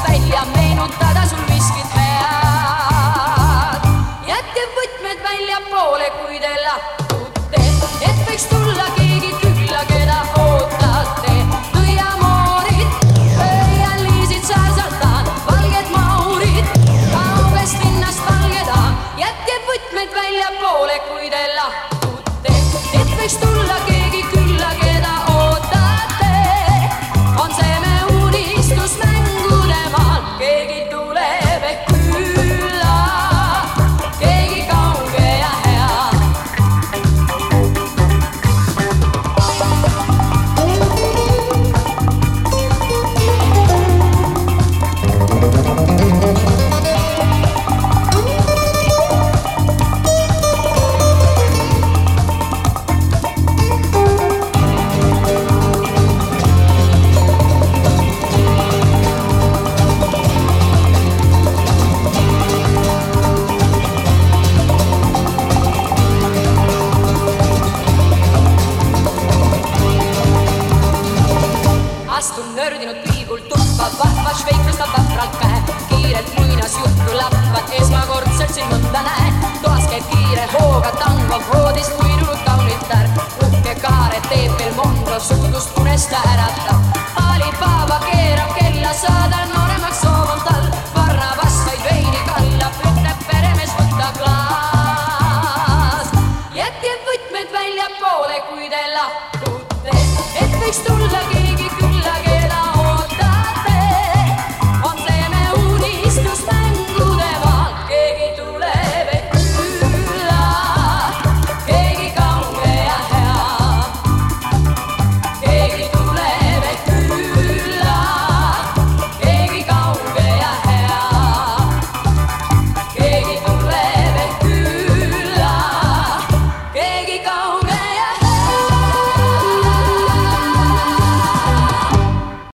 välja, meenutada sul miskit head. Jätke võtmed väljapoole, kui te lahkute, et võiks tulla keegi külla, keda ootate. Nõiamoorid, öialiisid särsaldan, valged maurid, kaugest linnast valgedaan. Jätke võtmed väljapoole, kui te lahkute, et võiks tulla keegi külla, keda ootate. On see me unistus mängude maal, keegi tuleb ehk külla, keegi kauge ja hea. Astun nördinud pilgul tuppa, vahva šveiklustab vapralt käe. Kiirelt muinas juttu lapvad, esmakordselt siin mõnda näen. Toas käib kiire hooga tang.